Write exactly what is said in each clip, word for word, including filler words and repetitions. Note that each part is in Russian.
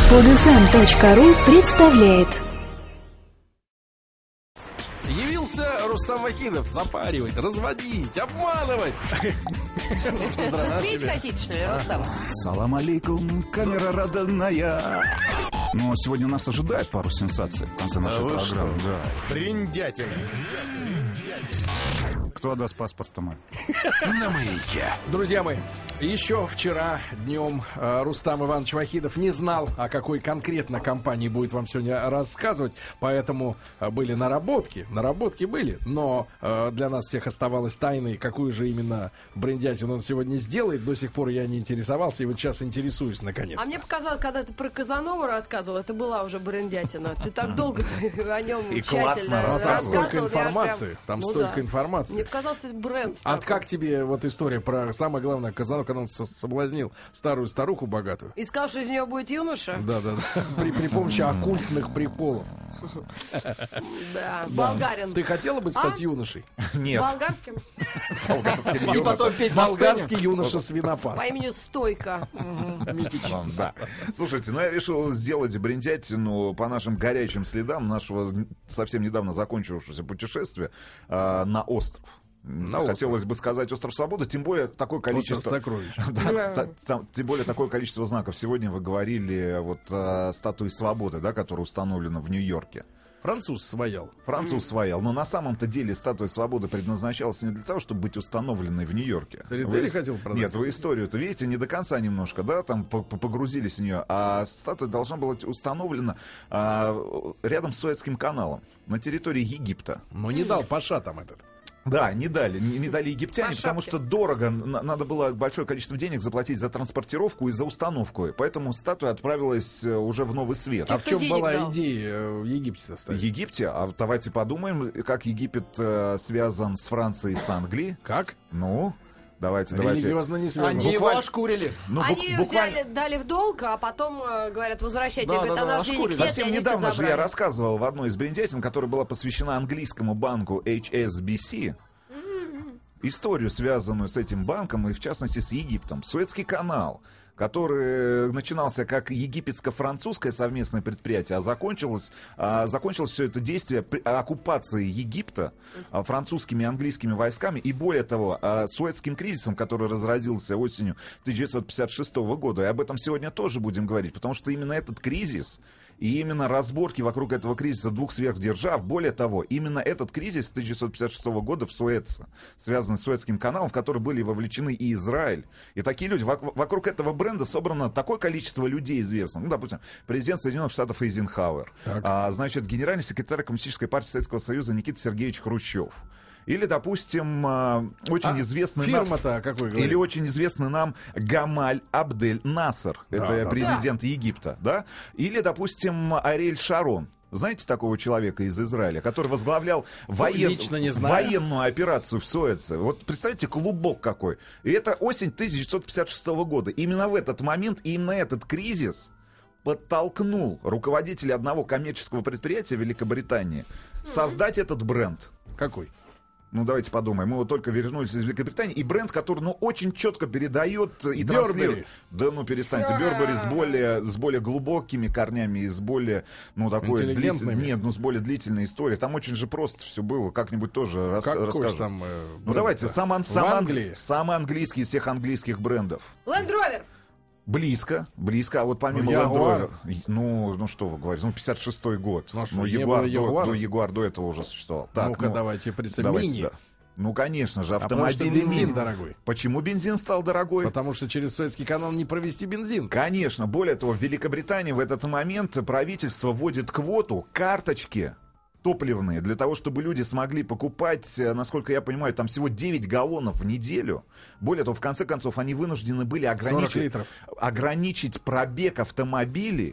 под эф эм точка ру представляет. Явился Рустам Вахидов запаривать, разводить, обманывать. Спеть хотите, что ли, Рустам? Салам алейкум, камера родная. Но сегодня нас ожидает пару сенсаций в конце нашей вы программы. что? Да. Бриндятина. Кто отдаст паспорт-то мой? На маяке. Друзья мои, еще вчера днем э, Рустам Иванович Вахидов не знал, о какой конкретно компании будет вам сегодня рассказывать, поэтому э, были наработки, наработки были, но э, для нас всех оставалось тайной, какую же именно бриндятину он сегодня сделает. До сих пор я не интересовался, и вот сейчас интересуюсь наконец-то. А мне показалось, когда ты про Казанову рассказывал, это была уже бриндятина. Ты так долго о нем И тщательно классно Там рассказывал. столько я аж прям- информации, там Ну столько да. информации. Мне показалось, это бренд. А такой. как тебе вот история про, самое главное, Казанов, когда он со- соблазнил старую старуху богатую? И сказал, что из нее будет юноша? Да, да, да. При, при помощи оккультных приколов. Да. Болгарин. Ты хотела бы стать А? юношей? Нет. Болгарским? И потом петь Болгарский юноша свинопас. По имени Стойка. Да. Слушайте, ну я решил сделать бриндятину по нашим горячим следам нашего совсем недавно закончившегося путешествия э, на остров. На Хотелось бы сказать остров Свободы, тем более такое количество... Остров сокровищ. Да, Да. та- там, тем более такое количество знаков. Сегодня вы говорили вот о статуе Свободы, да, которая установлена в Нью-Йорке. Француз своял. Француз своял. Но на самом-то деле статуя Свободы предназначалась не для того, чтобы быть установленной в Нью-Йорке. Смотри, ты Вы ли ис- хотел продать? Нет, вы историю-то видите не до конца немножко, да, там по- по- погрузились в нее. А статуя должна была быть установлена а, рядом с Суэцким каналом на территории Египта. Но не дал Паша там этот. Да, не дали, не, не дали египтяне, По потому шапке. что дорого, на- надо было большое количество денег заплатить за транспортировку и за установку. Поэтому статуя отправилась э, уже в Новый Свет. А Кто в чем денег была дал? идея э, в Египте В ставить? Египте, а давайте подумаем, как Египет э, связан с Францией и с Англией. Как? Ну, давайте, давайте. Религиозно не связано. Они его Буквально- ошкурили. Ну, бук- Они буквально- взяли, дали в долг, а потом э, говорят, возвращайте. Да, Говорят, да, а да, нас денег ошкурили. нет, и Совсем они все недавно же я забрали. рассказывал в одной из бриндятин, которая была посвящена английскому банку эйч эс би си, историю, связанную с этим банком, и в частности с Египтом. Суэцкий канал, который начинался как египетско-французское совместное предприятие, а закончилось, а, закончилось все это действие при оккупацией Египта а, французскими и английскими войсками, и более того, а, Суэцким кризисом, который разразился осенью тысяча девятьсот пятьдесят шестого года. И об этом сегодня тоже будем говорить, потому что именно этот кризис и именно разборки вокруг этого кризиса двух сверхдержав, более того, именно этот кризис тысяча девятьсот пятьдесят шестого года в Суэце, связанный с Суэцким каналом, в который были вовлечены и Израиль. И такие люди, вок- вокруг этого бренда собрано такое количество людей известных. Ну, допустим, президент Соединенных Штатов Эйзенхауэр, Так. а, значит, генеральный секретарь Коммунистической партии Советского Союза Никита Сергеевич Хрущев. Или, допустим, а, очень А известный нам... фирма-то какой говорит? Или очень известный нам Гамаль Абдель Насер, Да, это да, президент Египта, да? Или, допустим, Ариэль Шарон. Знаете такого человека из Израиля, который возглавлял воен- лично не знаю. военную операцию в Суэце? Вот представьте, клубок какой. И это осень тысяча девятьсот пятьдесят шестого года. Именно в этот момент, именно этот кризис подтолкнул руководителя одного коммерческого предприятия Великобритании создать этот бренд. Какой? Ну, давайте подумаем. Мы вот только вернулись из Великобритании, и бренд, который, ну, очень четко передает и Бёрбери. транслирует. Да, ну, перестаньте. Бёрбери с более, с более глубокими корнями и с более, ну, такой... Интеллигентными. длитель- Нет, ну, с более длительной историей. Там очень же просто все было. Как-нибудь тоже рас... Какой расскажу. ж там э, Ну, бренд-то? давайте, сам, ан- В сам, ан- Англии? самый английский из всех английских брендов. Land Rover. Близко, близко. А вот помимо Ну, Land Ягуар. Rover, ну, ну, что вы говорите, ну, пятьдесят шестой год. Ну, а что, ну, не Ягуар, было до, Ягуара? ну, Ягуар до этого уже существовал. Так, Ну-ка, ну, давайте представим. давайте, Мини. да. Ну, конечно же, А потому что автомобили бензин мини. дорогой. Почему бензин стал дорогой? Потому что через Суэцкий канал не провести бензин. Конечно. Более того, в Великобритании в этот момент правительство вводит квоту, карточки топливные, для того, чтобы люди смогли покупать, э, насколько я понимаю, там всего девять галлонов в неделю. Более того, в конце концов, они вынуждены были сорок ограничить, литров. ограничить пробег автомобилей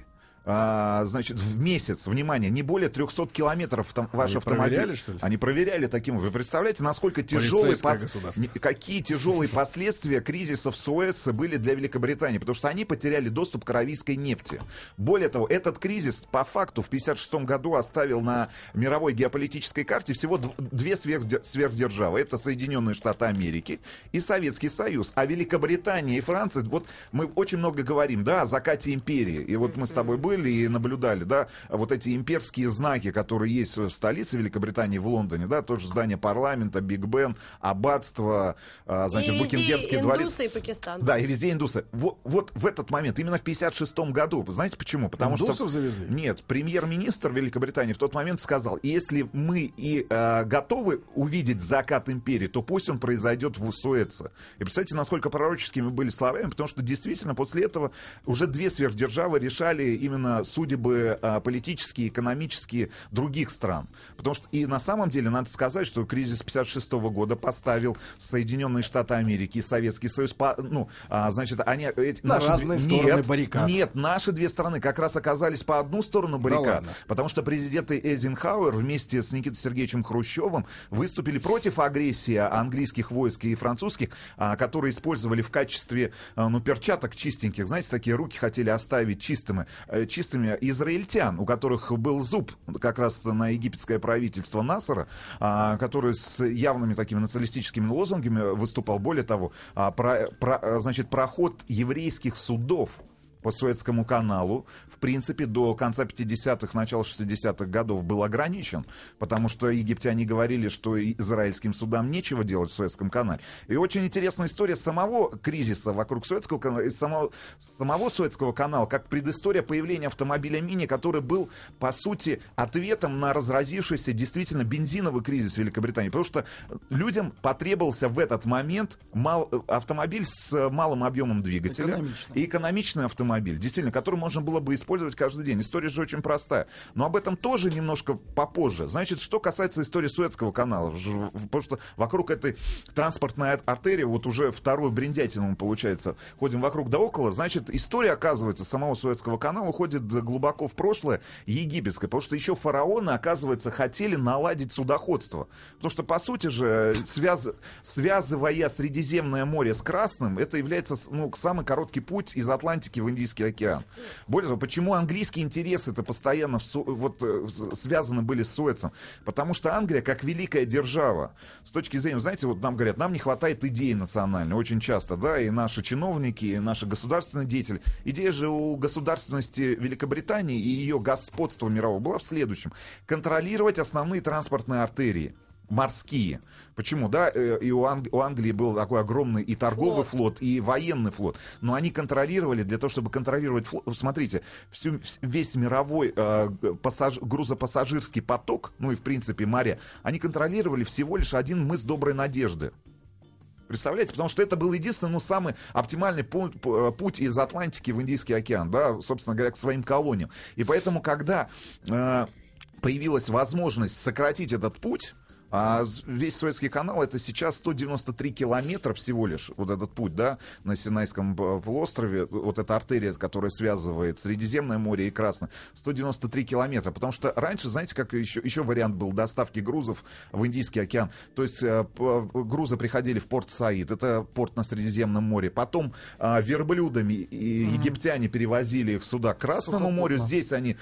а, значит, в месяц, внимание, не более трехсот километров там, ваш Они автомобиль. проверяли, что ли? Они проверяли таким. Вы представляете, насколько тяжелые, пос... государство. какие тяжелые последствия кризиса в Суэце были для Великобритании, потому что они потеряли доступ к аравийской нефти. Более того, этот кризис по факту в тысяча девятьсот пятьдесят шестом году оставил на мировой геополитической карте всего две сверхдержавы. Это Соединенные Штаты Америки и Советский Союз. А Великобритания и Франция, вот мы очень много говорим, да, о закате империи. И вот мы с тобой были и наблюдали, да, вот эти имперские знаки, которые есть в столице Великобритании, в Лондоне, да, тоже здание парламента, Биг Бен, аббатство, значит, и Букингемский везде дворец. индусы и пакистанцы. Да, и везде индусы. Вот, вот в этот момент, именно в пятьдесят шестом году, знаете почему? Потому Индусов что... завезли? Нет, премьер-министр Великобритании в тот момент сказал, если мы и э, готовы увидеть закат империи, то пусть он произойдет в Суэце. И представьте, насколько пророческими были словами, потому что действительно после этого уже две сверхдержавы решали именно судьбы э, политические, экономические других стран. Потому что и на самом деле надо сказать, что кризис пятьдесят шестого года поставил Соединенные Штаты Америки и Советский Союз, по, ну, а, значит, они... Эти, на наши, разные нет, стороны баррикад. Нет, наши две стороны как раз оказались по одну сторону баррикад, да потому что президенты Эйзенхауэр вместе с Никитой Сергеевичем Хрущевым выступили против агрессии английских войск и французских, а, которые использовали в качестве а, ну, перчаток чистеньких, знаете, такие руки хотели оставить чистыми, э, чистыми израильтян, у которых был зуб как раз на египетское правительство Насара, а, который с явными такими националистическими лозунгами выступал. Более того, а, про, про, значит, проход еврейских судов по Суэцкому каналу, в принципе, до конца пятидесятых, начала шестидесятых годов был ограничен, потому что египтяне говорили, что израильским судам нечего делать в Суэцком канале. И очень интересная история самого кризиса вокруг Суэцкого канала, и самого, самого Суэцкого канала, как предыстория появления автомобиля Мини, который был, по сути, ответом на разразившийся действительно бензиновый кризис в Великобритании. Потому что людям потребовался в этот момент мал, автомобиль с малым объемом двигателя и экономичный автомобиль. Действительно, который можно было бы использовать каждый день. История же очень простая. Но об этом тоже немножко попозже. Значит, что касается истории Суэцкого канала, потому что вокруг этой транспортной артерии, вот уже вторую бриндятину, получается, ходим вокруг да около, значит, история, оказывается, самого Суэцкого канала уходит глубоко в прошлое египетское, потому что еще фараоны, оказывается, хотели наладить судоходство. Потому что, по сути же, связ... связывая Средиземное море с Красным, это является, ну, самый короткий путь из Атлантики в Индийский океан. Более того, почему английские интересы-то постоянно в Су... вот, связаны были с Суэцем? Потому что Англия, как великая держава, с точки зрения, знаете, вот нам говорят, нам не хватает идеи национальной, очень часто, да, и наши чиновники, и наши государственные деятели. Идея же у государственности Великобритании и ее господства мирового была в следующем. Контролировать основные транспортные артерии. Морские. Почему? Да, и у, Анг... у Англии был такой огромный и торговый флот. флот, и военный флот. Но они контролировали, для того, чтобы контролировать флот, смотрите, всю, весь мировой э, пассаж... грузопассажирский поток, ну и в принципе моря, они контролировали всего лишь один мыс Доброй Надежды. Представляете? Потому что это был единственный, ну, самый оптимальный путь, путь из Атлантики в Индийский океан, да, собственно говоря, к своим колониям. И поэтому, когда э, появилась возможность сократить этот путь, а весь Суэцкий канал — это сейчас сто девяносто три километра всего лишь, вот этот путь, да, на Синайском полуострове, вот эта артерия, которая связывает Средиземное море и Красное, сто девяносто три километра, потому что раньше, знаете, как еще, еще вариант был доставки грузов в Индийский океан, то есть э, грузы приходили в порт Саид, это порт на Средиземном море, потом э, верблюдами и египтяне перевозили их сюда к Красному морю, здесь они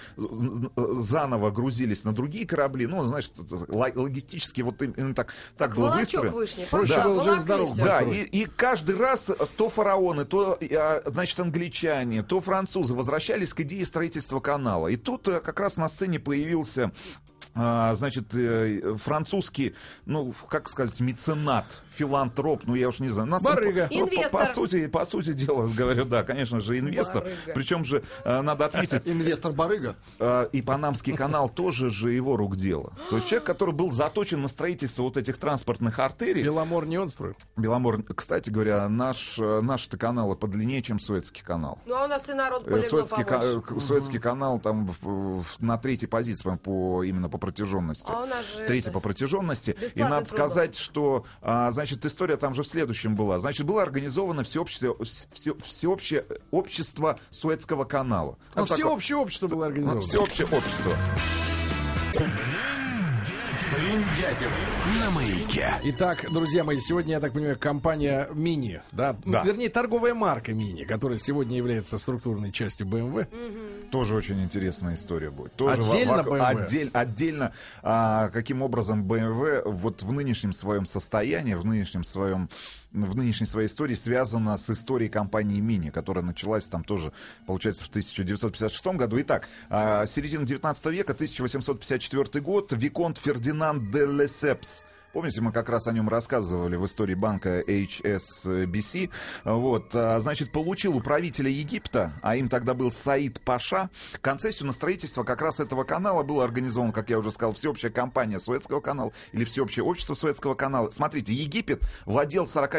заново грузились на другие корабли, ну, значит, логистически вот именно так, так было выстроено. Вышний, проще да, было жизнь здоров. Да, и, и каждый раз то фараоны, то, значит, англичане, то французы возвращались к идее строительства канала. И тут как раз на сцене появился, значит, французский, ну, как сказать, меценат, филантроп, ну, я уж не знаю. Нас, барыга. По, по, по, сути, по сути дела, говорю, да, конечно же, инвестор. Барыга. Причем же, надо отметить... Инвестор-барыга. И Панамский канал тоже же его рук дело. То есть человек, который был заточен на строительство вот этих транспортных артерий. Беломор не он строил? Беломор, кстати говоря, наш, наши-то каналы подлиннее, чем Суэцкий канал. Ну, а у нас и народ полегло Суэцкий, побольше. ка- Суэцкий канал там в, в, на третьей позиции по, именно по протяженности. А у нас же Третья это по протяженности. И бесплатный надо трубок. сказать, что, а, значит, история там же в следующем была. Значит, было организовано всеобщее, все, всеобщее общество Суэцкого канала. А Ну, такое- всеобщее общество было организовано. Всеобщее общество. Бриндятин на маяке. Итак, друзья мои, сегодня, я так понимаю, компания Мини, да? Да. Вернее, торговая марка Мини, которая сегодня является структурной частью бэ эм вэ. Тоже очень интересная история будет. Тоже Отдельно во- во- бэ эм вэ? отдель- отдельно, а, каким образом бэ эм вэ вот в нынешнем своем состоянии, в нынешнем своем, в нынешней своей истории связана с историей компании Мини, которая началась там тоже, получается, в тысяча девятьсот пятьдесят шестом году. Итак, а, середина девятнадцатого века, тысяча восемьсот пятьдесят четвёртый год, Виконт Фердинанд де Лесепс. Помните, мы как раз о нем рассказывали в истории банка эйч эс би си. Вот, а, значит, получил у правителя Египта, а им тогда был Саид Паша, концессию на строительство как раз этого канала. Было организовано, как я уже сказал, всеобщая компания Суэцкого канала или всеобщее общество Суэцкого канала. Смотрите, Египет владел сорок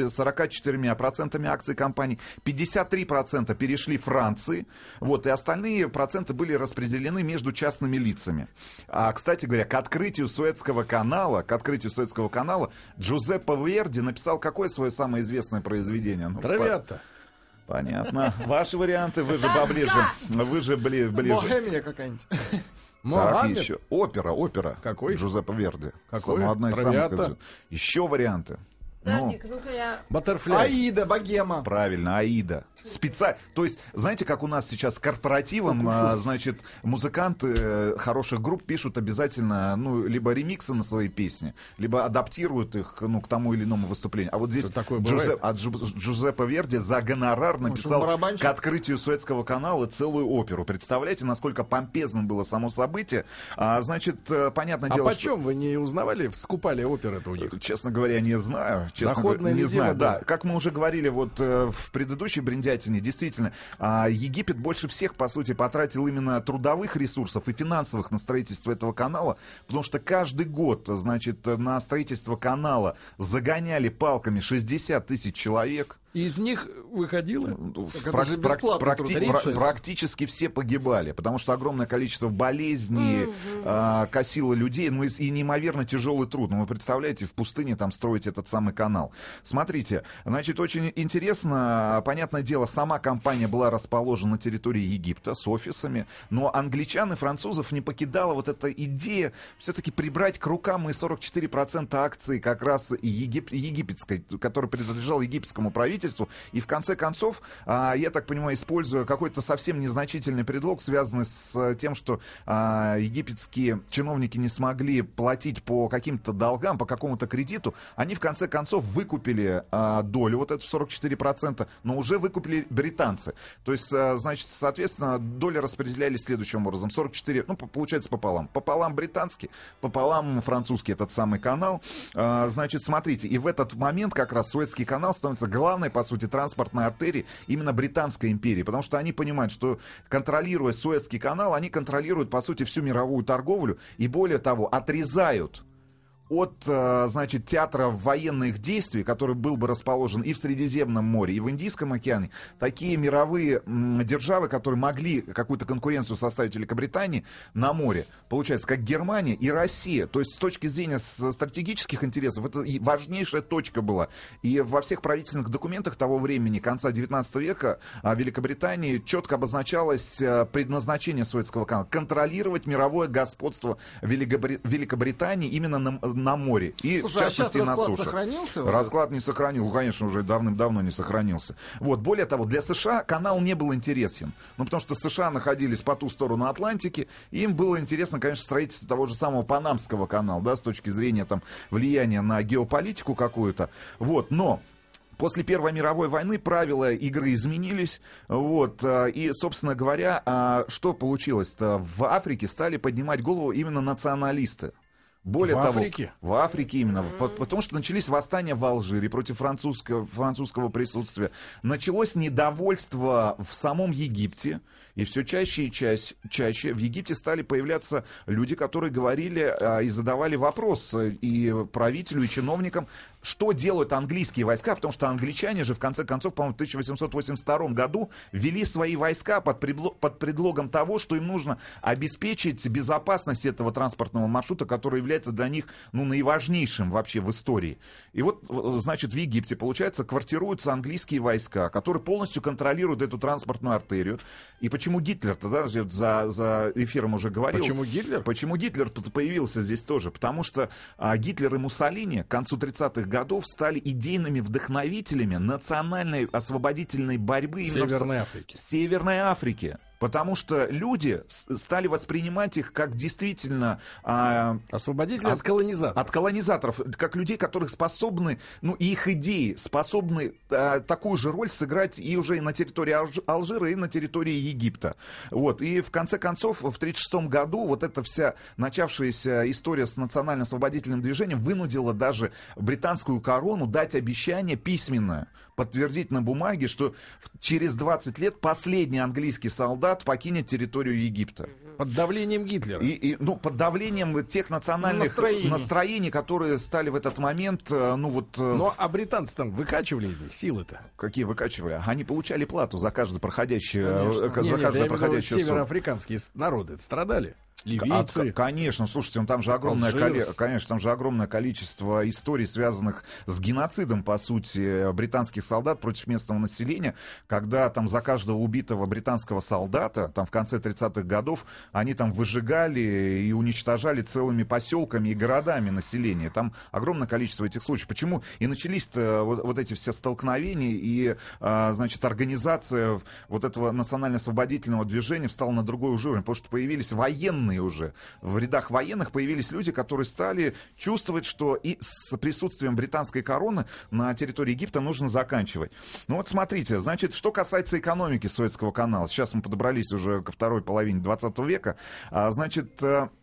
четыре процента акций компании, пятьдесят три процента перешли Франции, вот, и остальные проценты были распределены между частными лицами. А, кстати говоря, к открытию Суэцкого канала, к открытию Суэцкого канала Джузеппе Верди написал какое свое самое известное произведение? Ну, Травиата. по- Понятно. Ваши варианты, вы же поближе. Вы же бли- ближе. Богемия какая-нибудь. Так, Мохаммед. еще. Опера, опера. Какой? Джузеппе Верди. Какой? Самая- Одна из Травиата? самых известных. Еще варианты. Ну, Подожди-ка, ну-ка я... Баттерфляй. Аида, богема. правильно, Аида. Специально. То есть, знаете, как у нас сейчас с корпоративом, а, значит, музыканты э, хороших групп пишут обязательно, ну, либо ремиксы на свои песни, либо адаптируют их, ну, к тому или иному выступлению. А вот здесь Что такое Джузе- бывает? а Джу- Джузеппе Верди за гонорар написал барабанщик? к открытию Суэцкого канала целую оперу. Представляете, насколько помпезным было само событие? А, значит, э, понятное А дело, почем вы не узнавали, скупали оперы-то у них? что... Честно говоря, не знаю. Честно Доходное говоря, не ли дело знаю. было? Да, как мы уже говорили вот э, в предыдущей бриндятине, действительно, а, Египет больше всех, по сути, потратил именно трудовых ресурсов и финансовых на строительство этого канала, потому что каждый год, значит, на строительство канала загоняли палками шестьдесят тысяч человек. И из них выходило? это Прак- же прак- бесплатный практи- труд. пра- тридцать. практически все погибали, потому что огромное количество болезней а, косило людей, ну и, и неимоверно тяжелый труд. Ну, вы представляете, в пустыне там строить этот самый канал. Смотрите, значит, очень интересно, понятное дело, сама компания была расположена на территории Египта с офисами, но англичан и французов не покидала вот эта идея все-таки прибрать к рукам и сорок четыре процента акций как раз егип- египетской, которая принадлежала египетскому правительству. И в конце концов, а, я так понимаю, используя какой-то совсем незначительный предлог, связанный с тем, что а, египетские чиновники не смогли платить по каким-то долгам, по какому-то кредиту, они в конце концов выкупили а, долю, вот эту сорок четыре процента, но уже выкупили британцы. То есть, а, значит, соответственно, доли распределялись следующим образом. сорок четыре, ну, по- получается пополам. Пополам британский, пополам французский этот самый канал. А, значит, смотрите, и в этот момент как раз Суэцкий канал становится главной, по сути, транспортной артерии именно Британской империи, потому что они понимают, что, контролируя Суэцкий канал, они контролируют, по сути, всю мировую торговлю и, более того, отрезают от, э, значит, театра военных действий, который был бы расположен и в Средиземном море, и в Индийском океане, такие мировые м, державы, которые могли какую-то конкуренцию составить Великобритании на море, получается, как Германия и Россия. То есть с точки зрения с- стратегических интересов это и важнейшая точка была. И во всех правительственных документах того времени, конца девятнадцатого века, а, Великобритании четко обозначалось э, предназначение Суэцкого канала — контролировать мировое господство Великобри- Великобритании именно на, на море. И, Слушай, в а частности, сейчас и на расклад суше. сохранился? вот Расклад не сохранил, конечно, уже давным-давно не сохранился. Вот, более того, для США канал не был интересен. Ну, потому что США находились по ту сторону Атлантики, и им было интересно, конечно, строительство того же самого Панамского канала, да, с точки зрения там влияния на геополитику какую-то. Вот, но после Первой мировой войны правила игры изменились, вот, а, и, собственно говоря, а, что получилось-то? В Африке стали поднимать голову именно националисты. Более в того, Африке? в Африке именно, mm-hmm. потому что начались восстания в Алжире против французского, французского присутствия. Началось недовольство в самом Египте, и все чаще и чаще, чаще в Египте стали появляться люди, которые говорили а, и задавали вопрос и правителю, и чиновникам, что делают английские войска, потому что англичане же, в конце концов, по-моему, в тысяча восемьсот восемьдесят втором году ввели свои войска под, предло- под предлогом того, что им нужно обеспечить безопасность этого транспортного маршрута, который является для них, ну, наиважнейшим вообще в истории. И вот, значит, в Египте, получается, квартируются английские войска, которые полностью контролируют эту транспортную артерию. И почему Гитлер-то, да, за, за эфиром уже говорил. Почему Гитлер? Почему Гитлер появился здесь тоже? Потому что а, Гитлер и Муссолини к концу тридцатых годов стали идейными вдохновителями национальной освободительной борьбы в именно Северной в, Африке. в Северной Африке. Потому что люди стали воспринимать их как действительно... А, освободители от, от колонизаторов. От колонизаторов, как людей, которые способны, ну, и их идеи способны а, такую же роль сыграть и уже и на территории Алж, Алжира, и на территории Египта. Вот. И в конце концов, в тысяча девятьсот тридцать шестом году вот эта вся начавшаяся история с национально-освободительным движением вынудила даже британскую корону дать обещание письменное, подтвердить на бумаге, что через двадцать лет последний английский солдат покинет территорию Египта. Под давлением Гитлера. И, и, ну, под давлением тех национальных настроений. настроений, которые стали в этот момент, ну вот... Но а британцы там выкачивали из них силы-то? Какие выкачивали? Они получали плату за каждое проходящее... Конечно. За Нет, каждое нет, проходящее североафриканские народы страдали. Ливийцы. А, конечно, слушайте, ну, там же огромное, коле... конечно, там же огромное количество историй, связанных с геноцидом, по сути, британских солдат против местного населения, когда там за каждого убитого британского солдата, там в конце тридцатых годов, они там выжигали и уничтожали целыми поселками и городами население. Там огромное количество этих случаев. Почему и начались-то вот, вот эти все столкновения, и, а, значит, организация вот этого национально-освободительного движения встала на другой уже уровень, потому что появились военные уже. В рядах военных появились люди, которые стали чувствовать, что и с присутствием британской короны на территории Египта нужно заканчивать. Ну вот смотрите, значит, что касается экономики Суэцкого канала, сейчас мы подобрались уже ко второй половине двадцатого века, а, значит...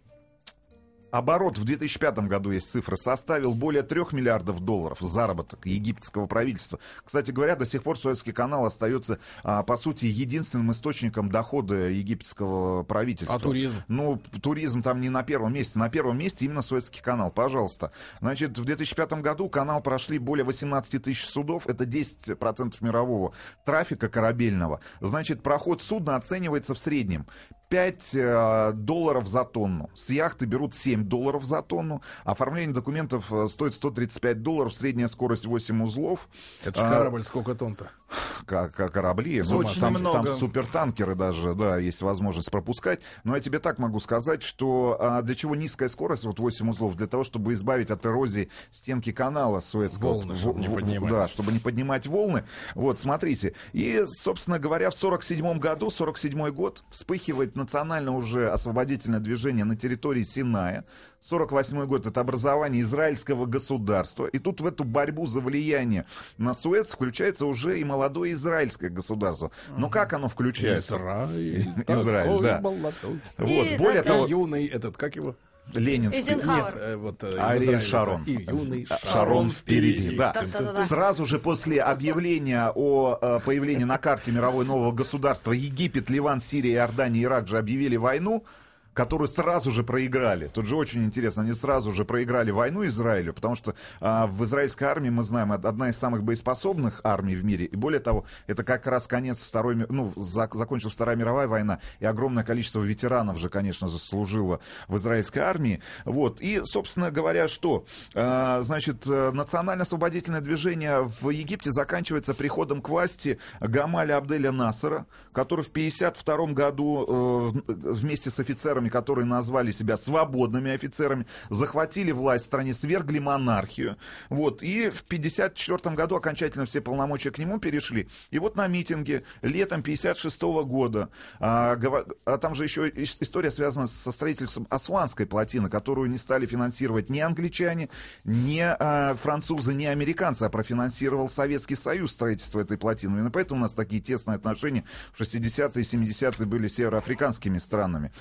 Оборот в две тысячи пятом году, есть цифры, составил более трех миллиардов долларов заработок египетского правительства. Кстати говоря, до сих пор Суэцкий канал остается, а, по сути, единственным источником дохода египетского правительства. А туризм? Ну, туризм там не на первом месте. На первом месте именно Суэцкий канал, пожалуйста. Значит, в две тысячи пятом году канал прошли более восемнадцать тысяч судов, это десять процентов мирового трафика корабельного. Значит, проход судна оценивается в среднем пять э, долларов за тонну. С яхты берут семь долларов за тонну. Оформление документов э, стоит сто тридцать пять долларов. Средняя скорость восемь узлов. Это же корабль, а, сколько тонн-то? Как, как корабли. Ну, там, там супертанкеры даже, да, есть возможность пропускать. Но я тебе так могу сказать, что а, для чего низкая скорость, вот восемь узлов, для того, чтобы избавить от эрозии стенки канала Суэцкого. Волны, чтобы не поднимать. Да, чтобы не поднимать волны. Вот, смотрите. И, собственно говоря, в сорок седьмом году, сорок седьмой год, вспыхивает национально уже освободительное движение на территории Синая. сорок восьмой год — это образование израильского государства. И тут в эту борьбу за влияние на Суэц включается уже и молодое израильское государство. Но как оно включается? Израиль. Израиль, да. Молодой. Вот, И более того... Юный этот, как его? Ленинский. Эйзенхауэр. Нет, э, вот, э, Ариэль Израиль, Шарон. И юный Шарон, Шарон впереди. Да. Да-да-да. Сразу же после объявления о э, появлении на карте мировой нового государства Египет, Ливан, Сирия, Иордания, Ирак же объявили войну, которую сразу же проиграли. Тут же очень интересно, они сразу же проиграли войну Израилю, потому что а, в израильской армии, мы знаем, одна из самых боеспособных армий в мире, и более того, это как раз конец второй, ну, за, закончилась Вторая мировая война, и огромное количество ветеранов же, конечно, заслужило в израильской армии. Вот. И, собственно говоря, что? А, значит, национально-освободительное движение в Египте заканчивается приходом к власти Гамаля Абделя Насера, который в пятьдесят втором году э, вместе с офицерами, которые назвали себя свободными офицерами, захватили власть в стране, свергли монархию. Вот. И в пятьдесят четвёртом году окончательно все полномочия к нему перешли. И вот на митинге летом пятьдесят шестого года, а, а там же еще история связана со строительством Асуанской плотины, которую не стали финансировать ни англичане, ни а, французы, ни американцы, а профинансировал Советский Союз строительство этой плотины. Именно поэтому у нас такие тесные отношения в шестидесятые и семидесятые были с североафриканскими странами. И вот он выступал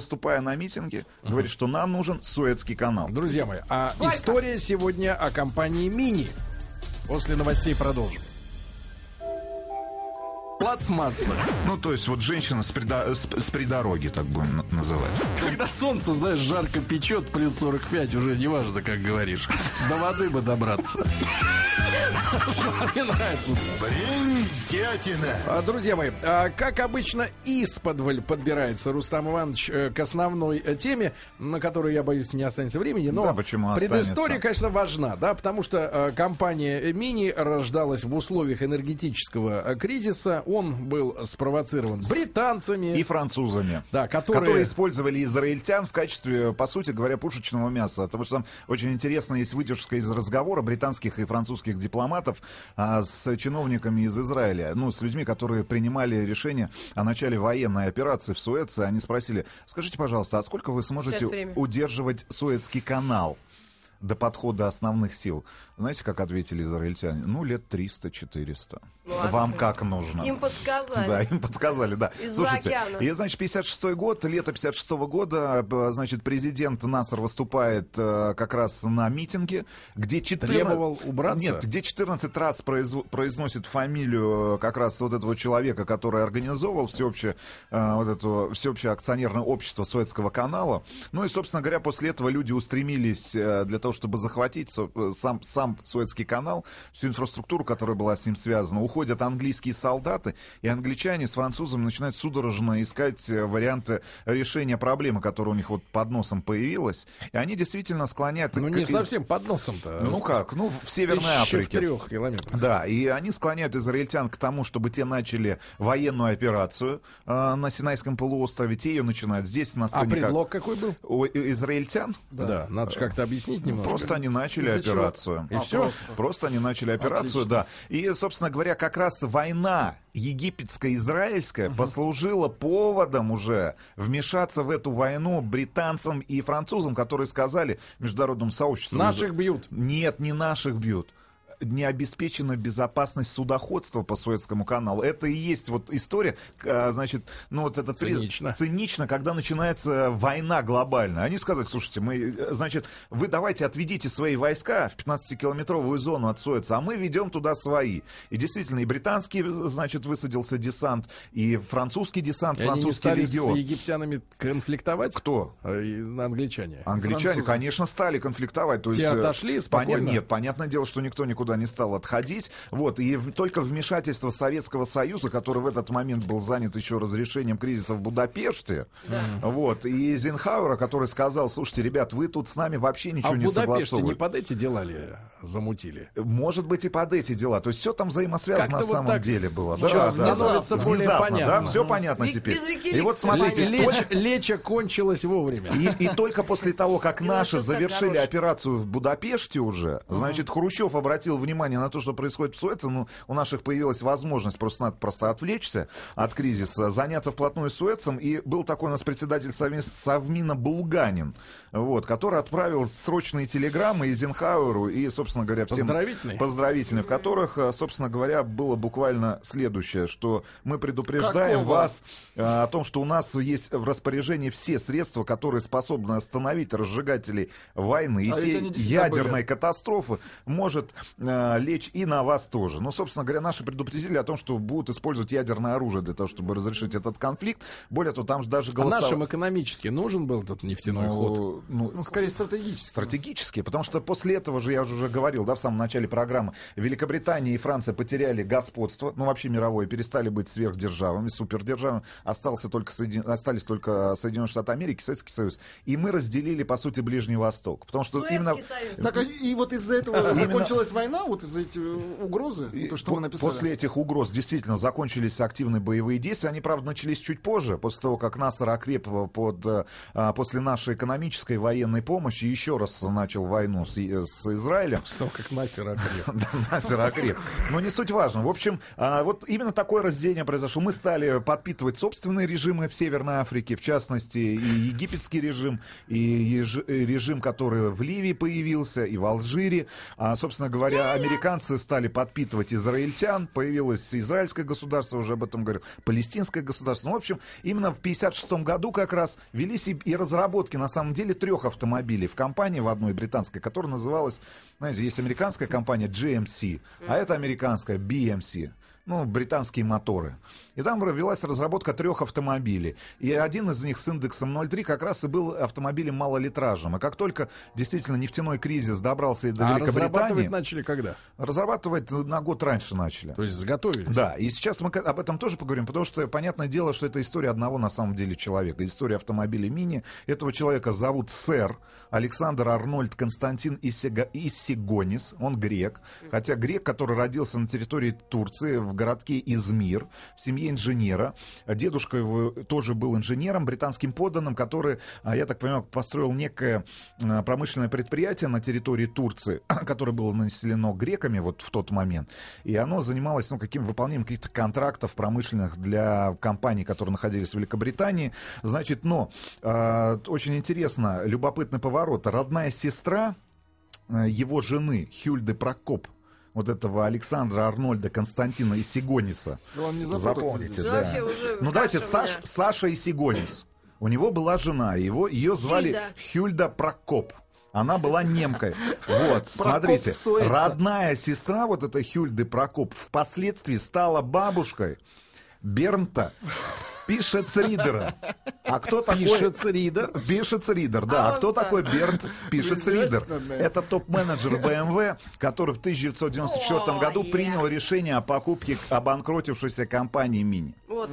выступая на митинге, говорит, что нам нужен Суэцкий канал. Друзья мои, а история сегодня о компании «Мини». После новостей продолжим. Плацмасса. Ну, то есть вот женщина с, придо... с, с придороги, так будем на- называть. Когда солнце, знаешь, жарко печет, плюс сорок пять, уже не важно, как говоришь. До воды бы добраться. Мне нравится. Бриндятина. А, Друзья мои, а, как обычно, исподволь подбирается Рустам Иванович э, к основной э, теме, на которую, я боюсь, не останется времени, но Да, почему предыстория, останется? конечно, важна, да, потому что э, компания «Мини» рождалась в условиях энергетического э, кризиса. Он был спровоцирован британцами. И французами. Да, которые... которые использовали израильтян в качестве, по сути говоря, пушечного мяса. Потому что там очень интересно есть выдержка из разговора британских и французских дипломатов а, с чиновниками из Израиля. Ну, с людьми, которые принимали решение о начале военной операции в Суэце. Они спросили: скажите, пожалуйста, а сколько вы сможете удерживать Суэцкий канал до подхода основных сил? Знаете, как ответили израильтяне? Ну, лет триста-четыреста. Вам как нужно? Им подсказали. Да, им подсказали, да. Из-за Слушайте, океана. и, значит, пятьдесят шестой год, лето пятьдесят шестого года, э, значит, президент Насер выступает э, как раз на митинге, где четырнадцать... Требовал убраться? Нет, где четырнадцать раз произв... произносит фамилию э, как раз вот этого человека, который организовал всеобщее, э, вот это всеобщее акционерное общество Суэцкого канала. Ну и, собственно говоря, после этого люди устремились э, для того, чтобы захватить со- сам, сам Суэцкий канал, всю инфраструктуру, которая была с ним связана. Уходят английские солдаты, и англичане с французами начинают судорожно искать э, варианты решения проблемы, которая у них вот под носом появилась. И они действительно склоняют... Ну, к- не из- совсем под носом-то. Ну как? Ну, в Северной Тысяча в Африке. трех километрах. Да, и они склоняют израильтян к тому, чтобы те начали военную операцию э, на Синайском полуострове. Те ее начинают здесь, на А сцене. предлог какой был? Как... У израильтян? Да, надо же как-то объяснить немножко. Просто они начали Из-за чего? операцию. И все? Просто они начали операцию, Отлично. да. И, собственно говоря, как раз война египетско-израильская послужила поводом уже вмешаться в эту войну британцам и французам, которые сказали международному сообществу... Наших бьют. Нет, не наших бьют. Не обеспечена безопасность судоходства по Суэцкому каналу. Это и есть вот история, а, значит, ну вот это ци- Цинично. цинично, когда начинается война глобальная. Они сказали: слушайте, мы, значит, вы давайте отведите свои войска в пятнадцатикилометровую зону от Суэца, а мы ведем туда свои. И действительно, и британский, значит, высадился десант, и французский десант, И они не французский стали легион. с египтянами конфликтовать? Кто? А, и англичане. Англичане, конечно, стали конфликтовать. То Те есть, э, отошли поня- спокойно? Нет, понятное дело, что никто никуда не стал отходить. Вот, и в- только вмешательство Советского Союза, который в этот момент был занят еще разрешением кризиса в Будапеште, вот, и Эйзенхауэра, который сказал: слушайте, ребят, вы тут с нами вообще А ничего в не Будапеште согласовываете. не под эти дела ли замутили? Может быть, и под эти дела. То есть все там взаимосвязано Как-то на вот самом так деле с- было. сейчас Да, да, становится да. более Внезапно, понятно. да, все понятно Вик- теперь. без И Викиликса. вот смотрите, Леча, точно- леча кончилась вовремя. И, и только после того, как И наши начался завершили горошек. операцию в Будапеште уже, значит, Хрущев обратил внимание на то, что происходит в Суэце. Ну, у наших появилась возможность просто-напросто отвлечься от кризиса, заняться вплотную Суэцем. И был такой у нас председатель Совми- Совмина Булганин, вот, который отправил срочные телеграммы Эйзенхауэру и, собственно говоря, всем... Поздравительные? Поздравительные, в которых, э, собственно говоря, было буквально следующее, что мы предупреждаем Какого? вас э, о том, что у нас есть в распоряжении все средства, которые способны остановить разжигателей войны. И А ведь те они действительно ядерной были. катастрофы может э, лечь и на вас тоже. Но, собственно говоря, наши предупредили о том, что будут использовать ядерное оружие для того, чтобы разрешить этот конфликт. Более того, там же даже А голосовали. нашим экономически нужен был этот нефтяной ход? Ну, Ну, скорее стратегически. стратегические, потому что после этого же, я уже уже говорил, да, в самом начале программы, Великобритания и Франция потеряли господство, ну, вообще мировое, перестали быть сверхдержавами, супердержавами, остался только Соедин... остались только Соединенные Штаты Америки, Советский Союз, и мы разделили, по сути, Ближний Восток, потому что Советский именно... Союз. Так, а и вот из-за этого Именно- закончилась война, вот из-за этих угрозы, И то, что по- мы написали. После этих угроз действительно закончились активные боевые действия. Они, правда, начались чуть позже, после того, как Насер окреп под, а, после нашей экономической военной помощи, еще раз начал войну с, И- с Израилем. После того, как Насер окреп. Да, Насер окреп. Но не суть важно. В общем, а, вот именно такое разделение произошло. Мы стали подпитывать собственные режимы в Северной Африке, в частности, и египетский режим, и еж- и режим, который в Ливии появился, и в Алжире. А, собственно говоря... американцы стали подпитывать израильтян, появилось израильское государство, уже об этом говорил, палестинское государство. Ну, в общем, именно в пятьдесят шестом году как раз велись и, и разработки, на самом деле, трех автомобилей в компании, в одной британской, которая называлась, знаете, есть американская компания джи эм си, а это американская би эм си. Ну, британские моторы. И там велась разработка трех автомобилей. И один из них с индексом ноль три как раз и был автомобилем малолитражем. И как только действительно нефтяной кризис добрался и до а Великобритании... разрабатывать начали когда? Разрабатывать на год раньше начали. То есть заготовились? Да, и сейчас мы об этом тоже поговорим, потому что, понятное дело, что это история одного на самом деле человека. История автомобиля Мини. Этого человека зовут сэр Александр Арнольд Константин Иссига... Иссигонис. Он грек. Хотя грек, который родился на территории Турции, в городке Измир, в семье инженера. Дедушка его тоже был инженером, британским подданным, который, я так понимаю, построил некое промышленное предприятие на территории Турции, которое было населено греками вот в тот момент. И оно занималось ну, каким, выполнением каких-то контрактов промышленных для компаний, которые находились в Великобритании. Значит, но э, очень интересно, любопытный поворот. Родная сестра э, его жены, Хюльды Прокоп, вот этого Александра Арнольда Константина Иссигониса. Запомните, да. Ну давайте, Саш, Саша Иссигонис. У него была жена, его, ее звали Хильда. Хюльда Прокоп. Она была немкой. Вот, смотрите, родная сестра вот этой Хюльды Прокоп впоследствии стала бабушкой Бернта Пишецридера. А кто такой? Пишецридер? Пишецридер, да. А, а кто такой Бернт Пишецридер? Это топ-менеджер бэ эм вэ, который в тысяча девятьсот девяносто четвёртом году принял решение о покупке обанкротившейся компании Мини. Вот.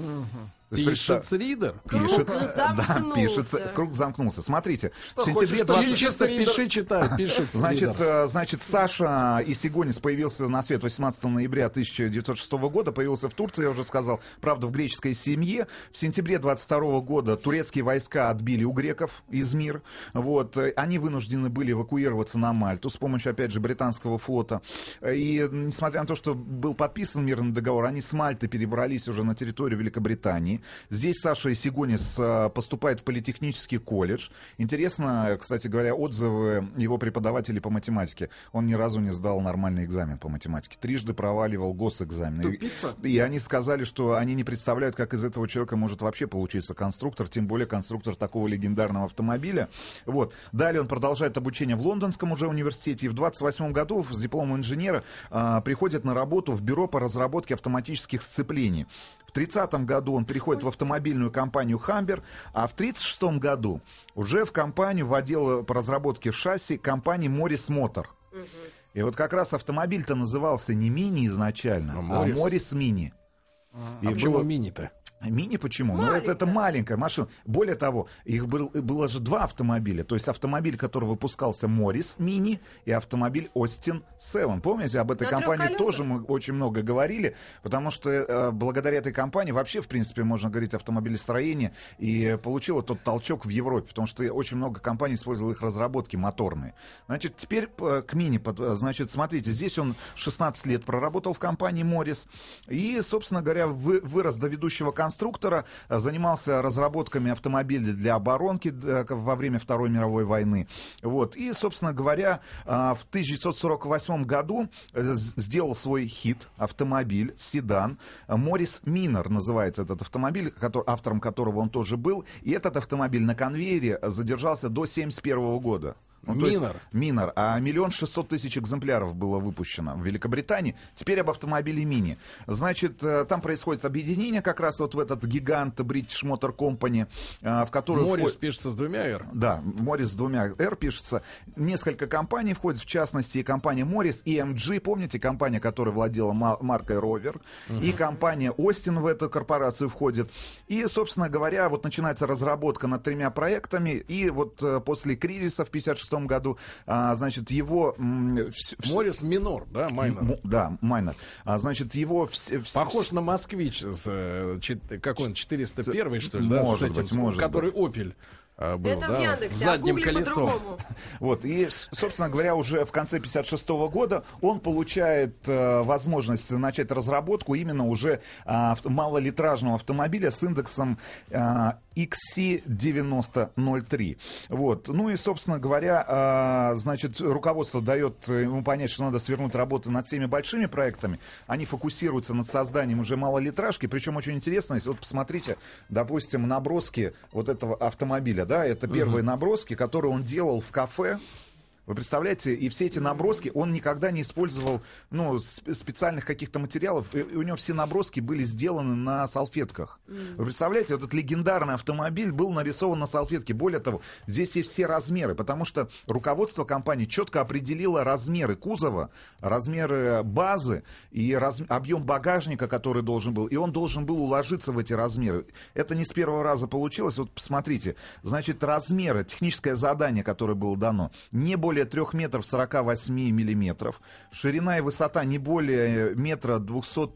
Пишецридер? Пишет, круг да, пишется, круг замкнулся. Смотрите, что в сентябре двадцать... Чисто пиши, читай, пишет. Значит, значит, Саша Иссигонис появился на свет восемнадцатого ноября тысяча девятьсот шестого года, появился в Турции, я уже сказал, правда, в греческой семье. В сентябре двадцать второго года турецкие войска отбили у греков Измир. Вот, они вынуждены были эвакуироваться на Мальту с помощью, опять же, британского флота. И несмотря на то, что был подписан мирный договор, они с Мальты перебрались уже на территорию Великобритании. Здесь Саша Иссигонис поступает в политехнический колледж. Интересно, кстати говоря, отзывы его преподавателей по математике. Он ни разу не сдал нормальный экзамен по математике. Трижды проваливал госэкзамен. Тупица. И, и они сказали, что они не представляют, как из этого человека может вообще получиться конструктор, тем более конструктор такого легендарного автомобиля. Вот. Далее он продолжает обучение в Лондонском уже университете. И в двадцать восьмом году с дипломом инженера а, приходит на работу в бюро по разработке автоматических сцеплений. В тридцатом году он переходит в автомобильную компанию «Хамбер», а в тридцать шестом году уже в компанию, в отдел по разработке шасси компании «Моррис Мотор». Угу. И вот как раз автомобиль-то назывался не «Мини» изначально, а «Моррис Мини». А, а почему было... «Мини»-то? Мини почему? Ну, это, это маленькая машина. Более того, их был, было же два автомобиля. То есть автомобиль, который выпускался Моррис Мини, и автомобиль Остин Севен. Помните, об этой На компании тоже мы очень много говорили, потому что э, благодаря этой компании вообще, в принципе, можно говорить, автомобилестроение и получило тот толчок в Европе, потому что очень много компаний использовало их разработки моторные. Значит, теперь э, к Мини. Значит, смотрите, здесь он шестнадцать лет проработал в компании Моррис и, собственно говоря, вы, вырос до ведущего конструктора. конструктора, занимался разработками автомобилей для оборонки во время Второй мировой войны. Вот. И, собственно говоря, в тысяча девятьсот сорок восьмом году сделал свой хит, автомобиль, седан. Моррис Минор называется этот автомобиль, автором которого он тоже был. И этот автомобиль на конвейере задержался до семьдесят первого года. Ну, Минор. Минор. А миллион шестьсот тысяч экземпляров было выпущено в Великобритании. Теперь об автомобиле Мини. Значит, там происходит объединение как раз вот в этот гигант British Motor Company, в который... Моррис входит... пишется с двумя «р». Да, Моррис с двумя «р» пишется. Несколько компаний входит, в частности, и компания Моррис, и эм джи, помните, компания, которая владела маркой Rover, uh-huh. и компания Остин в эту корпорацию входит. И, собственно говоря, вот начинается разработка над тремя проектами, и вот после кризиса в пятьдесят шестом году, а, значит, его... Моррис Минор, да, Майнер? М- да, Майнер. А, значит, его... Вс- Похож вс- на «Москвич», с, чет, какой он, четыреста первый, что ли, да, может с этим, быть, может который быть. «Опель». Был, это да, в Яндексе, с задним а колесом. Вот, и, собственно говоря, уже в конце пятьдесят шестого года он получает э, возможность начать разработку именно уже э, малолитражного автомобиля с индексом э, икс си девяносто ноль три. Вот. Ну и, собственно говоря, когда, значит, руководство дает ему понять, что надо свернуть работы над всеми большими проектами, они фокусируются над созданием уже малолитражки, причем очень интересно, если вот посмотрите, допустим, наброски вот этого автомобиля, да, это первые uh-huh. наброски, которые он делал в кафе. Вы представляете, и все эти наброски, он никогда не использовал, ну, специальных каких-то материалов, и у него все наброски были сделаны на салфетках. Mm. Вы представляете, вот этот легендарный автомобиль был нарисован на салфетке. Более того, здесь есть все размеры, потому что руководство компании четко определило размеры кузова, размеры базы и раз... объем багажника, который должен был, и он должен был уложиться в эти размеры. Это не с первого раза получилось. Вот посмотрите, значит, размеры, техническое задание, которое было дано, не более более трех метров сорока восьми миллиметров, ширина и высота не более метра двухсот,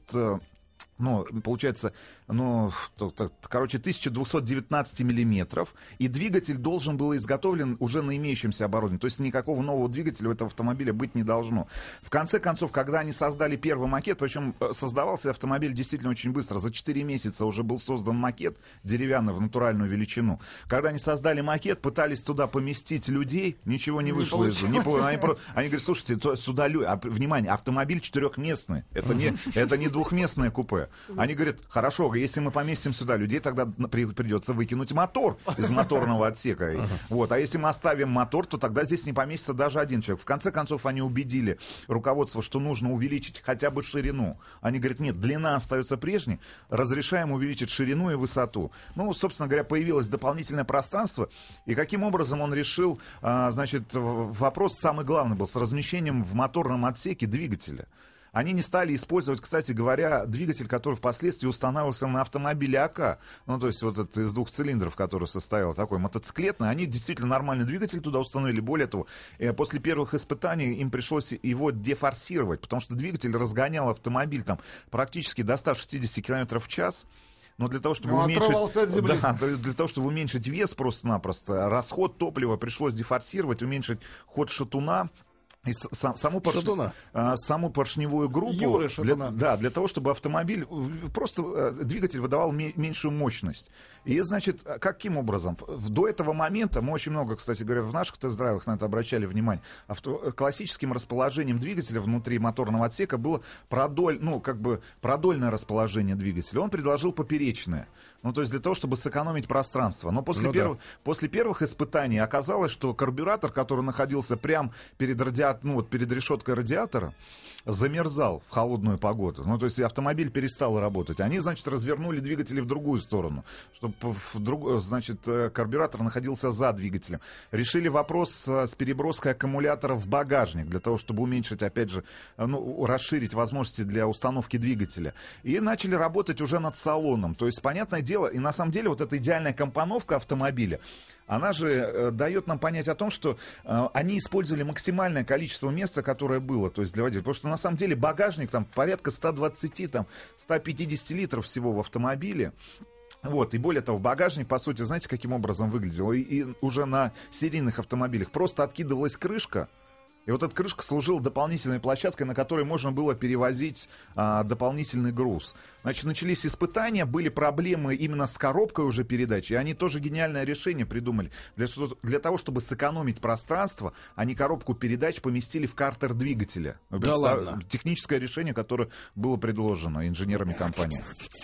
ну, получается, ну, короче, тысяча двести девятнадцать миллиметров, и двигатель должен был изготовлен уже на имеющемся оборудовании, то есть никакого нового двигателя у этого автомобиля быть не должно. В конце концов, когда они создали первый макет, причем создавался автомобиль действительно очень быстро, за четыре месяца уже был создан макет деревянный в натуральную величину. Когда они создали макет, пытались туда поместить людей, ничего не вышло. Не не, они, они говорят, слушайте, сюда, а, внимание, автомобиль четырехместный, это не, это не двухместное купе. Они говорят, хорошо, если мы поместим сюда людей, тогда придется выкинуть мотор из моторного отсека. Uh-huh. Вот. А если мы оставим мотор, то тогда здесь не поместится даже один человек. В конце концов, они убедили руководство, что нужно увеличить хотя бы ширину. Они говорят, нет, длина остается прежней, разрешаем увеличить ширину и высоту. Ну, собственно говоря, появилось дополнительное пространство. И каким образом он решил, а, значит, вопрос самый главный был с размещением в моторном отсеке двигателя. Они не стали использовать, кстати говоря, двигатель, который впоследствии устанавливался на автомобиле АК. Ну, то есть вот этот из двух цилиндров, который состоял такой мотоциклетный. Они действительно нормальный двигатель туда установили. Более того, после первых испытаний им пришлось его дефорсировать, потому что двигатель разгонял автомобиль там практически до ста шестидесяти километров в час. Но для того, чтобы ну, уменьшить, да, для того, чтобы уменьшить вес просто-напросто, расход топлива пришлось дефорсировать, уменьшить ход шатуна. И сам, саму, порш... а, саму поршневую группу, для, да, для того, чтобы автомобиль, просто а, двигатель выдавал ме- меньшую мощность. И, значит, каким образом? До этого момента, мы очень много, кстати говоря, в наших тест-драйвах на это обращали внимание, авто... классическим расположением двигателя внутри моторного отсека было продоль... ну, как бы продольное расположение двигателя. Он предложил поперечное. Ну, то есть для того, чтобы сэкономить пространство. Но после, ну, перв... да. после первых испытаний оказалось, что карбюратор, который находился прямо перед радиатором, ну, вот перед решеткой радиатора, замерзал в холодную погоду. Ну, то есть автомобиль перестал работать. Они, значит, развернули двигатели в другую сторону, чтобы, в друг... значит, карбюратор находился за двигателем. Решили вопрос с переброской аккумулятора в багажник, для того, чтобы уменьшить, опять же, ну, расширить возможности для установки двигателя. И начали работать уже над салоном. То есть, понятное дело, и на самом деле вот эта идеальная компоновка автомобиля, она же э, дает нам понять о том, что э, они использовали максимальное количество места, которое было, то есть для водителя. Потому что на самом деле багажник там порядка ста двадцати, там, ста пятидесяти литров всего в автомобиле. Вот, и более того, багажник, по сути, знаете, каким образом выглядел? И, и уже на серийных автомобилях просто откидывалась крышка. И вот эта крышка служила дополнительной площадкой, на которой можно было перевозить а, дополнительный груз. Значит, начались испытания, были проблемы именно с коробкой уже передач, и они тоже гениальное решение придумали. Для, для того, чтобы сэкономить пространство, они коробку передач поместили в картер двигателя. Да ладно. Техническое решение, которое было предложено инженерами компании.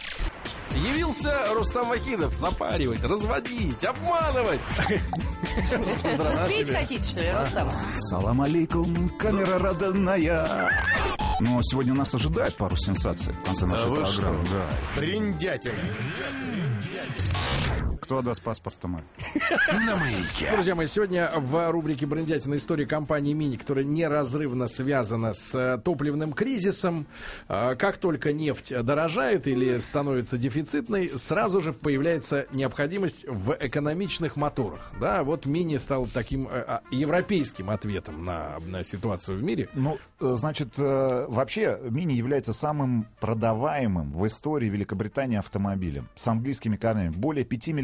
Явился Рустам Вахидов запаривать, разводить, обманывать. Спеть хотите, что ли, Рустам? Салам алейкум, камера родная. Но сегодня нас ожидает пару сенсаций в конце нашей да программы. Да. Бриндятин. Кто отдаст паспорт Тамаре? На маяке. Друзья мои, сегодня в рубрике «Бриндятина» история компании «Мини», которая неразрывно связана с топливным кризисом. Как только нефть дорожает или становится дефицитной, сразу же появляется необходимость в экономичных моторах. Да, вот «Мини» стал таким европейским ответом на, на ситуацию в мире. Ну, значит, вообще «Мини» является самым продаваемым в истории Великобритании автомобилем с английскими корнями. Более пяти миллионов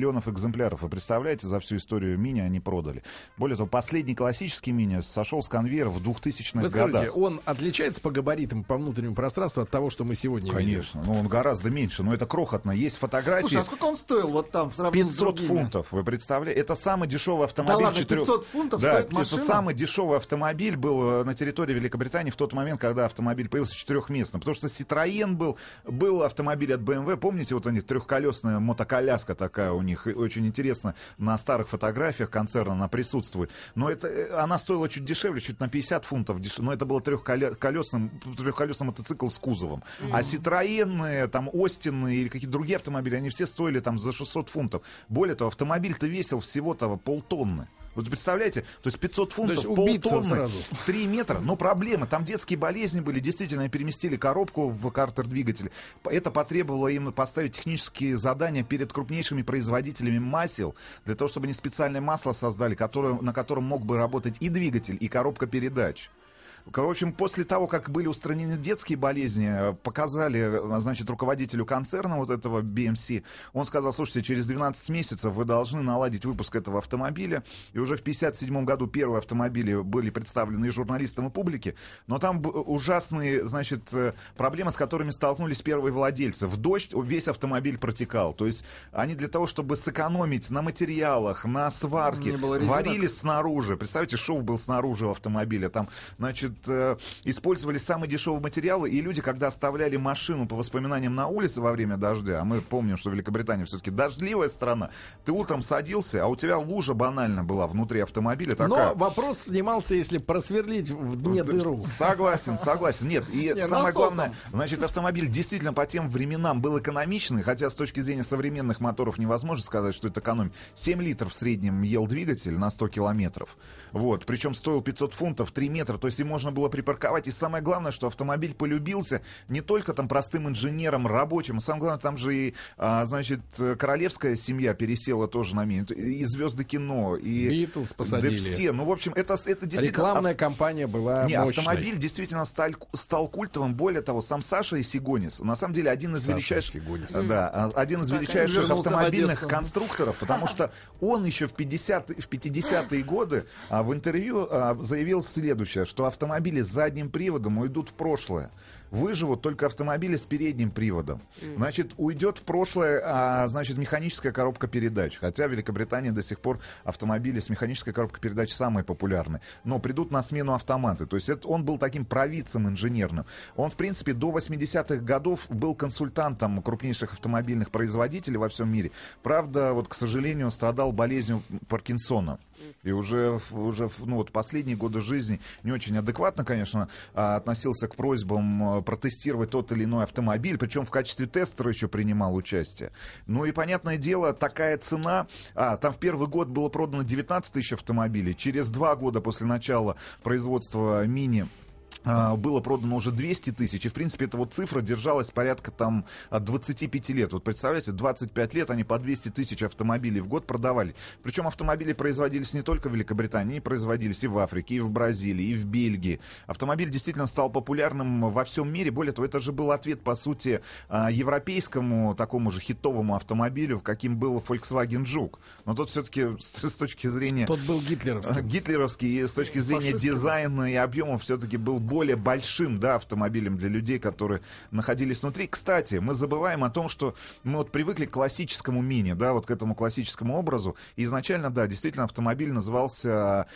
миллионов экземпляров. Вы представляете, за всю историю мини они продали. Более того, последний классический мини сошел с конвейера в двухтысячных Вы скажите, годах. он отличается по габаритам, по внутреннему пространству от того, что мы сегодня видим? Конечно, ну он гораздо меньше, но это крохотно. Есть фотографии. Слушай, а сколько он стоил вот там в сравнении с пятьсот другими? фунтов, вы представляете? Это самый дешевый автомобиль. Да ладно, четырех- пятьсот фунтов да, стоит это машина? самый дешевый автомобиль был на территории Великобритании в тот момент, когда автомобиль появился четырехместным. Потому что Citroёn был, был автомобиль от бэ эм вэ. Помните, вот они трехколесная мотоколяска такая у них. И очень интересно, на старых фотографиях концерна она присутствует. Но это, она стоила чуть дешевле, чуть на пятьдесят фунтов дешевле. Но это был трехколесный, трехколесный мотоцикл с кузовом. Mm. А Citroёn, там, Остин или какие-то другие автомобили, они все стоили там за шестьсот фунтов. Более того, автомобиль-то весил всего-то полтонны. Вот представляете, то есть пятьсот фунтов, То есть убийца полтонны, сразу. три метра. Но проблема, там детские болезни были, действительно, переместили коробку в картер-двигатель. Это потребовало им поставить технические задания перед крупнейшими производителями масел, для того, чтобы они специальное масло создали, которое, на котором мог бы работать и двигатель, и коробка передач. В общем, после того, как были устранены детские болезни, показали, значит, руководителю концерна вот этого би эм си, он сказал: слушайте, через двенадцать месяцев вы должны наладить выпуск этого автомобиля. И уже в пятьдесят седьмом году первые автомобили были представлены и журналистам, и публике. Но там ужасные, значит, проблемы, с которыми столкнулись первые владельцы. В дождь весь автомобиль протекал. То есть они для того, чтобы сэкономить на материалах, на сварке, варили снаружи. Представьте, шов был снаружи у автомобиля. Там, значит, использовали самые дешевые материалы, и люди, когда оставляли машину по воспоминаниям на улице во время дождя, а мы помним, что Великобритания все-таки дождливая страна, ты утром садился, а у тебя лужа банально была внутри автомобиля такая. Но вопрос снимался, если просверлить в дне дыру. Согласен, согласен. Нет, и Не, самое насосом. главное, значит, автомобиль действительно по тем временам был экономичный, хотя с точки зрения современных моторов невозможно сказать, что это экономия. семь литров в среднем ел двигатель на сто километров. Вот, причем стоил пятьсот фунтов, три метра, то есть и можно было припарковать. И самое главное, что автомобиль полюбился не только там простым инженерам, рабочим, самое главное, там же и, а, значит, королевская семья пересела тоже на мини, и звезды кино, и Битлз посадили. Да все, ну, в общем, это, это действительно... Рекламная кампания была Не, мощной. автомобиль действительно стал, стал культовым. Более того, сам Саша Исигонис, на самом деле, один из Саша величайших, Исигонис. да, один из Как величайших вернулся в автомобильных Одессу. конструкторов, потому что он еще в пятидесятые, в пятидесятые годы а, в интервью а, заявил следующее, что автомобили с задним приводом уйдут в прошлое. Выживут только автомобили с передним приводом. Значит, уйдет в прошлое, а, значит, механическая коробка передач. Хотя в Великобритании до сих пор автомобили с механической коробкой передач самые популярные. Но придут на смену автоматы. То есть это, он был таким провидцем инженерным. Он, в принципе, до восьмидесятых годов был консультантом крупнейших автомобильных производителей во всем мире. Правда, вот, к сожалению, страдал болезнью Паркинсона. И уже, уже ну, вот, последние годы жизни не очень адекватно, конечно, относился к просьбам протестировать тот или иной автомобиль, причем в качестве тестера еще принимал участие. Ну и, понятное дело, такая цена... А, там в первый год было продано девятнадцать тысяч автомобилей, через два года после начала производства мини было продано уже двести тысяч, и, в принципе, эта вот цифра держалась порядка там от двадцати пяти лет. Вот представляете, двадцать пять лет они по двести тысяч автомобилей в год продавали. Причем автомобили производились не только в Великобритании, они производились и в Африке, и в Бразилии, и в Бельгии. Автомобиль действительно стал популярным во всем мире. Более того, это же был ответ, по сути, европейскому такому же хитовому автомобилю, каким был Volkswagen Жук. Но тот все-таки с точки зрения... Тот был гитлеровский. Гитлеровский, и с точки зрения Фашистский. дизайна и объемов все-таки был более большим, да, автомобилем для людей, которые находились внутри. Кстати, мы забываем о том, что мы вот привыкли к классическому мини, да, вот к этому классическому образу. И изначально, да, действительно, автомобиль назывался...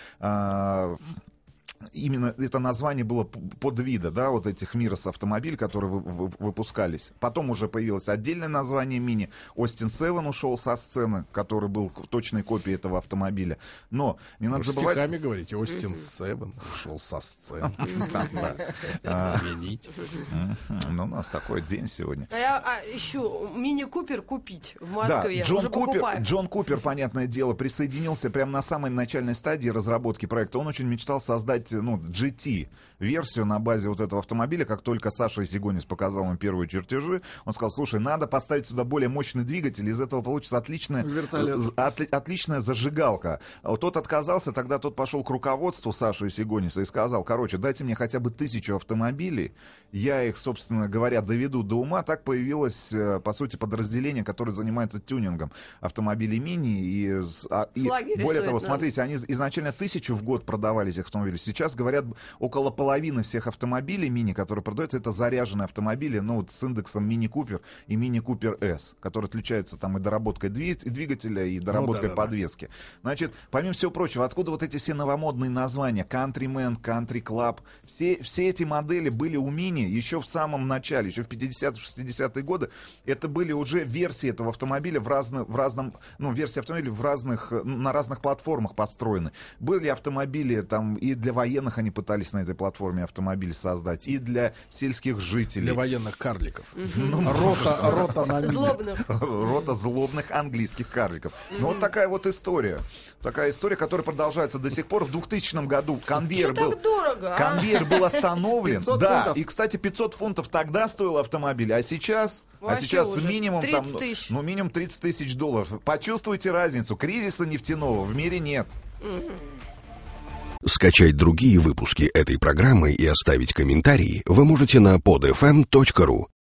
А, именно это название было под вида, да, вот этих Мирос автомобилей, которые вы, вы, выпускались. Потом уже появилось отдельное название мини. Остин Севен ушел со сцены, который был точной копией этого автомобиля. Но не надо Вы забывать... стихами говорите, Остин Севен ушел со сцены. Извините. Ну, у нас такой день сегодня. А я а, ищу мини-купер купить в Да, Москве. Джон Уже Купер, покупаю. Джон Купер, понятное дело, присоединился прямо на самой начальной стадии разработки проекта. Он очень мечтал создать сделать, ну, джи ти версию на базе вот этого автомобиля. Как только Саша Исигонис показал ему первые чертежи, он сказал: слушай, надо поставить сюда более мощный двигатель, из этого получится отличная, от, отличная зажигалка. Тот отказался, тогда тот пошел к руководству Саши Исигониса и сказал: короче, дайте мне хотя бы тысячу автомобилей, я их, собственно говоря, доведу до ума. Так появилось, по сути, подразделение, которое занимается тюнингом автомобилей мини. И, и более того, смотрите, они изначально тысячу в год продавали этих автомобилей. Сейчас, говорят, около половины Половина всех автомобилей мини, которые продаются, это заряженные автомобили, ну, вот с индексом Мини Купер и Мини Купер S, которые отличаются там и доработкой двигателя, и доработкой ну, да, подвески. Да, да. Значит, помимо всего прочего, откуда вот эти все новомодные названия? Countryman, Country Club. Все, все эти модели были у мини еще в самом начале, еще в пятидесятые-шестидесятые годы. Это были уже версии этого автомобиля в, разно, в разном, ну, версии автомобиля в разных, на разных платформах построены. Были автомобили там и для военных, они пытались на этой платформе автомобиль создать, и для сельских жителей. Для военных карликов. Рота, рота на злобных. Рота злобных английских карликов. Ну, вот такая вот история. Такая история, которая продолжается до сих пор. В двухтысячном году конвейер был... дорого, а? Конвейер был остановлен. Да, и, кстати, пятьсот фунтов тогда стоил автомобиль, а сейчас... Вообще а сейчас ужас. минимум там, ну, минимум тридцать тысяч долларов. Почувствуйте разницу. Кризиса нефтяного в мире нет. Скачать другие выпуски этой программы и оставить комментарии вы можете на под эф эм точка ру.